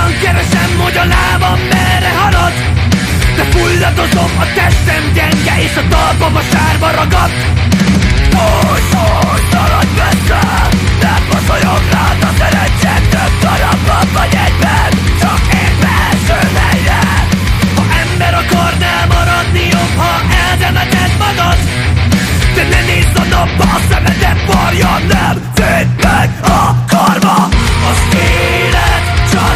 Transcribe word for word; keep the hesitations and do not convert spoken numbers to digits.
Hányan keresem, hogy a lábam merre halad, de fulladozom, a testem gyenge, és a talpam a sárba ragad.